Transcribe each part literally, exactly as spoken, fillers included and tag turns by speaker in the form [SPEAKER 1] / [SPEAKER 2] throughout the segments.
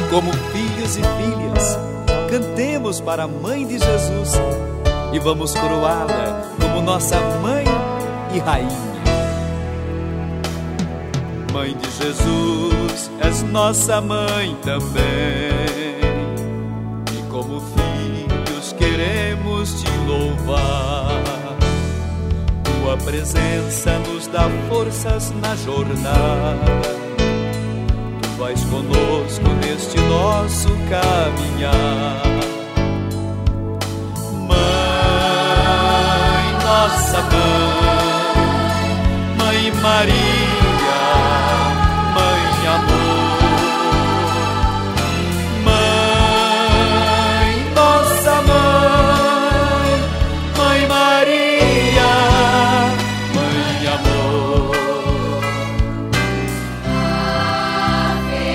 [SPEAKER 1] Como filhos e filhas, cantemos para a Mãe de Jesus e vamos coroá-la como nossa Mãe e Rainha. Mãe de Jesus, és nossa Mãe também, e como filhos queremos te louvar. Tua presença nos dá forças na jornada, tu vais conosco neste nosso caminhar. Mãe, nossa Mãe, Mãe Maria, Mãe amor. Mãe, nossa Mãe, Mãe Maria, Mãe amor.
[SPEAKER 2] Ave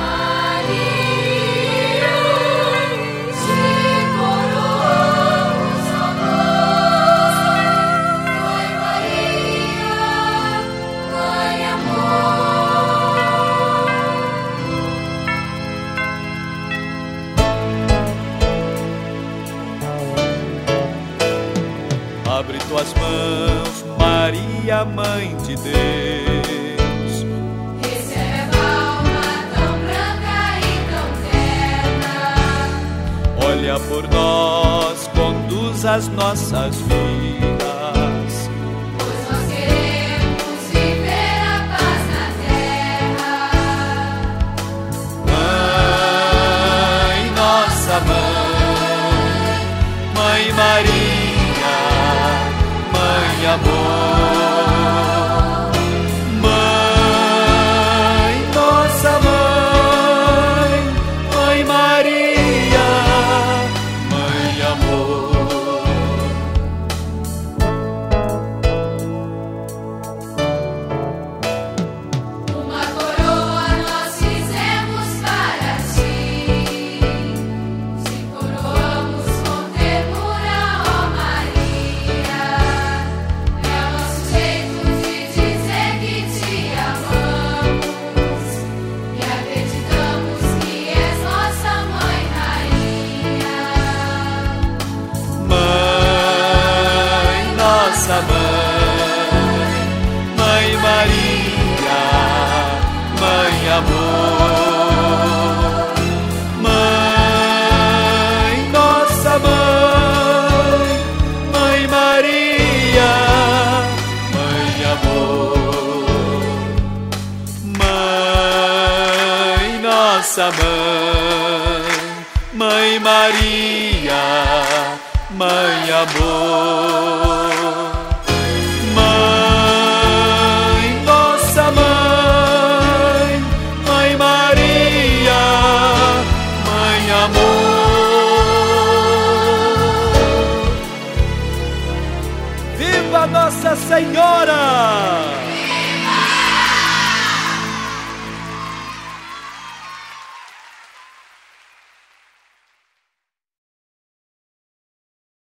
[SPEAKER 2] Maria, te coroamos, ó Mãe Maria, Mãe amor.
[SPEAKER 1] Abre tuas mãos, Maria, Mãe de Deus.
[SPEAKER 2] Recebe a alma tão branca e tão terna.
[SPEAKER 1] Olha por nós, conduz as nossas vidas.
[SPEAKER 2] Pois nós queremos viver a paz na terra.
[SPEAKER 1] Mãe, nossa Mãe, Mãe Maria, Mãe amor. Mãe, nossa Mãe, Mãe Maria, Mãe amor.
[SPEAKER 2] Uma coroa nós fizemos para ti. Te coroamos com ternura, ó Maria. É o nosso jeito de dizer que te amamos e acreditamos que és nossa Mãe Rainha.
[SPEAKER 1] Mãe, nossa Mãe, Mãe Maria, Mãe amor. Mãe, nossa Mãe, Mãe Maria, Mãe amor. Mãe, nossa Mãe, Mãe Maria, Mãe amor. Mãe, nossa Mãe, Mãe Maria, Mãe amor. Viva Nossa Senhora!